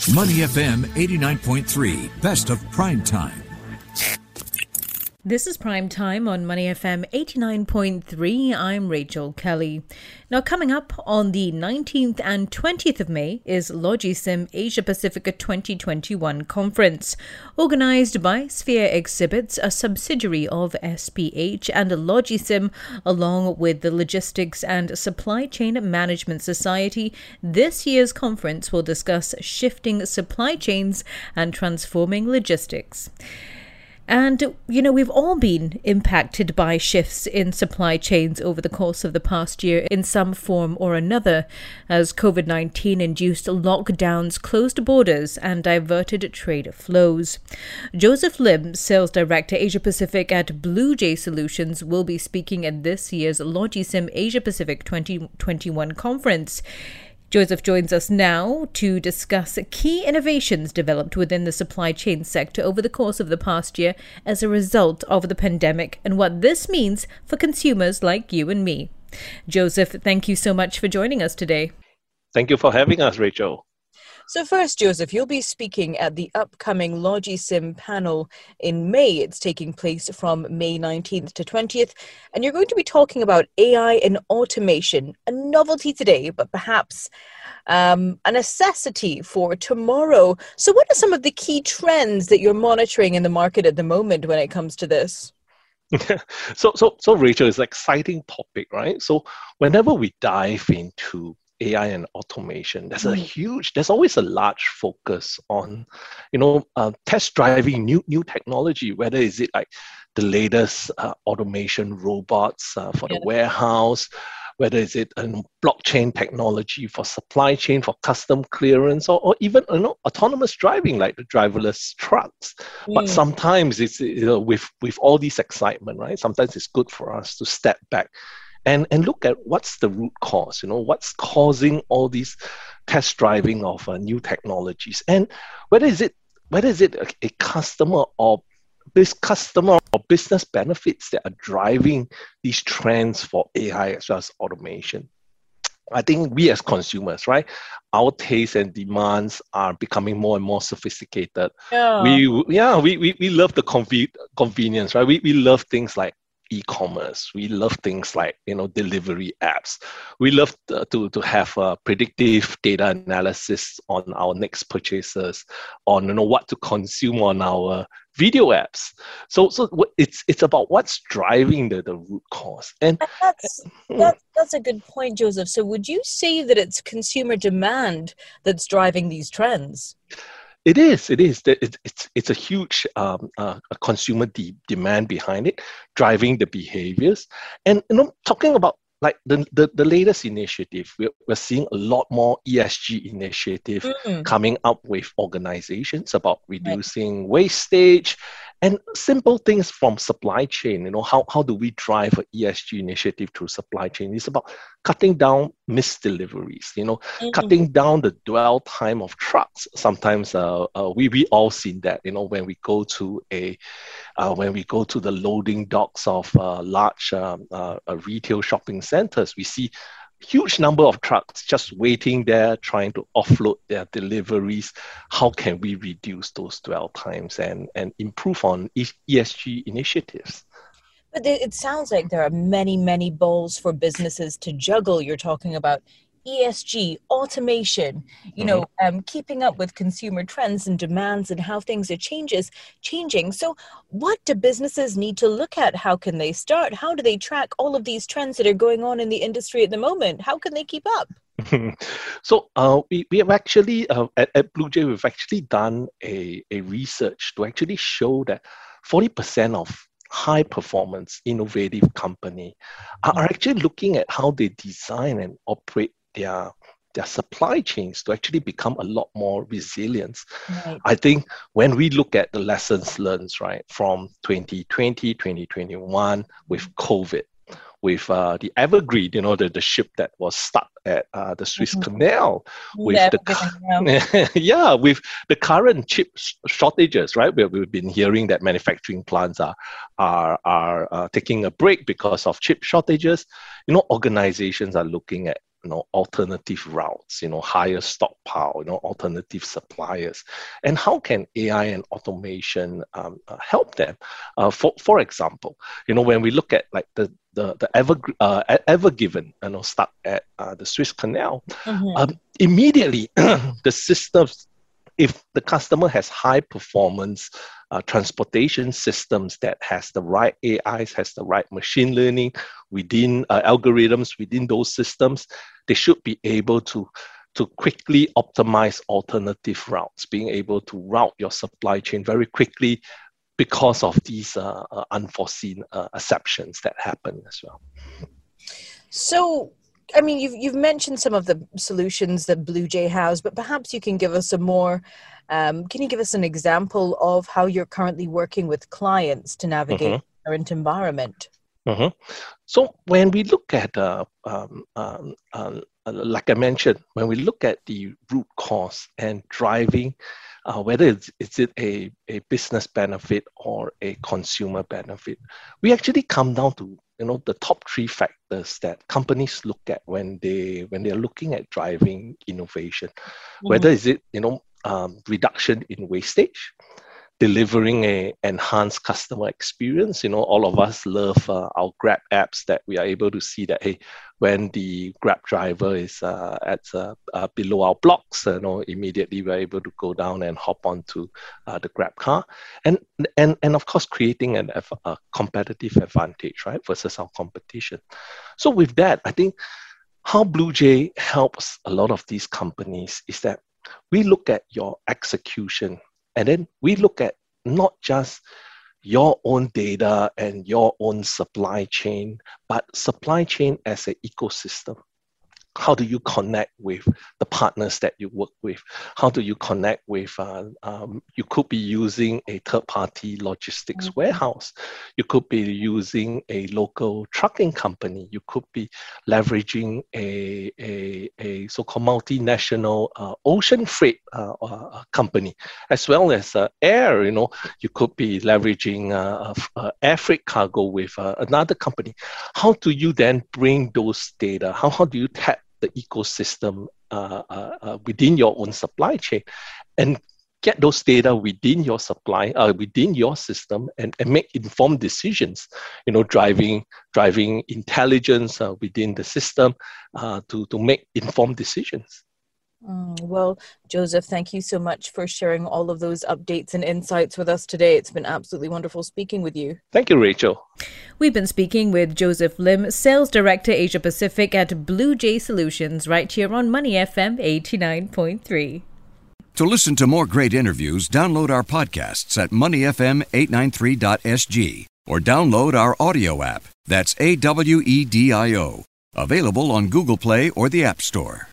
Money FM 89.3, best of prime time. This is Prime Time on Money FM 89.3. I'm Rachel Kelly. Now, coming up on the 19th and 20th of May is Logisim Asia Pacifica 2021 conference, organised by Sphere Exhibits, a subsidiary of SPH, and Logisim, along with the Logistics and Supply Chain Management Society. This year's conference will discuss shifting supply chains and transforming logistics. And, we've all been impacted by shifts in supply chains over the course of the past year in some form or another, as COVID-19 induced lockdowns, closed borders, and diverted trade flows. Joseph Lim, Sales Director Asia Pacific at Blue Jay Solutions, will be speaking at this year's Logisim Asia Pacific 2021 conference. Joseph joins us now to discuss key innovations developed within the supply chain sector over the course of the past year as a result of the pandemic and what this means for consumers like you and me. Joseph, thank you so much for joining us today. Thank you for having us, Rachel. So first, Joseph, you'll be speaking at the upcoming Logisim panel in May. It's taking place from May 19th to 20th. And you're going to be talking about AI and automation, a novelty today, but perhaps a necessity for tomorrow. So what are some of the key trends that you're monitoring in the market at the moment when it comes to this? So Rachel, it's an exciting topic, right? So whenever we dive into AI and automation, there's always a large focus on, test driving new technology, whether is it like the latest automation robots for the warehouse, whether is it blockchain technology for supply chain, for custom clearance, or even autonomous driving like the driverless trucks. But sometimes it's with all this excitement, right? Sometimes it's good for us to step back and look at what's the root cause, what's causing all these test driving of new technologies, and whether is it a customer or business benefits that are driving these trends for AI as well as automation. I think we as consumers, right, our tastes and demands are becoming more and more sophisticated. Yeah. We love the convenience, right? We love things like e-commerce. We love things like delivery apps. We love to have predictive data analysis on our next purchases, on what to consume on our video apps. So it's about what's driving the root cause. And that's a good point, Joseph. So would you say that it's consumer demand that's driving these trends? It is. It's a huge consumer demand behind it, driving the behaviors. And talking about like the latest initiative, we're seeing a lot more ESG initiative coming up with organizations about reducing wastage and simple things from supply chain. How do we drive an ESG initiative through supply chain? It's about cutting down missed deliveries, cutting down the dwell time of trucks. Sometimes we all seen that, when we go to the loading docks of large retail shopping centers, we see huge number of trucks just waiting there, trying to offload their deliveries. How can we reduce those dwell times and improve on ESG initiatives? But it sounds like there are many, many balls for businesses to juggle. You're talking about ESG, automation, keeping up with consumer trends and demands and how things are changing. So what do businesses need to look at? How can they start? How do they track all of these trends that are going on in the industry at the moment? How can they keep up? So we have actually, at Blue Jay, we've actually done a research to actually show that 40% of high performance innovative company are actually looking at how they design and operate their supply chains to actually become a lot more resilient. Right. I think when we look at the lessons learned, right, from 2020, 2021 with COVID, with the Evergreen, the ship that was stuck at the Suez Canal, with with the current chip shortages, right? Where we've been hearing that manufacturing plants are taking a break because of chip shortages. Organizations are looking at alternative routes, higher stockpile, alternative suppliers, and how can AI and automation help them? For example, when we look at like the Ever Given, stuck at the Suez Canal, immediately the systems, if the customer has high performance transportation systems that has the right AIs, has the right machine learning within algorithms within those systems, they should be able to quickly optimize alternative routes, being able to route your supply chain very quickly because of these unforeseen exceptions that happen as well. So, I mean, you've mentioned some of the solutions that BlueJay has, but perhaps you can give us can you give us an example of how you're currently working with clients to navigate the current environment? So when we look at, like I mentioned, when we look at the root cause and driving, whether it's a business benefit or a consumer benefit, we actually come down to the top three factors that companies look at when they're looking at driving innovation. Whether is it reduction in wastage, delivering a enhanced customer experience. All of us love our Grab apps that we are able to see that, hey, when the Grab driver is at below our blocks, immediately we're able to go down and hop onto the Grab car, and of course creating a competitive advantage, right, versus our competition. So with that, I think how BlueJay helps a lot of these companies is that we look at your execution, and then we look at not just your own data and your own supply chain, but supply chain as an ecosystem. How do you connect with the partners that you work with? How do you connect with, you could be using a third-party logistics warehouse. You could be using a local trucking company. You could be leveraging a so-called multinational ocean freight company, as well as air. You could be leveraging air freight cargo with another company. How do you then bring those data? How do you tap the ecosystem within your own supply chain and get those data within your within your system and make informed decisions, driving intelligence within the system to make informed decisions. Well, Joseph, thank you so much for sharing all of those updates and insights with us today. It's been absolutely wonderful speaking with you. Thank you, Rachel. We've been speaking with Joseph Lim, Sales Director Asia Pacific at BlueJay Solutions, right here on Money FM 89.3. To listen to more great interviews, download our podcasts at moneyfm893.sg or download our audio app. That's AWEDIO. Available on Google Play or the App Store.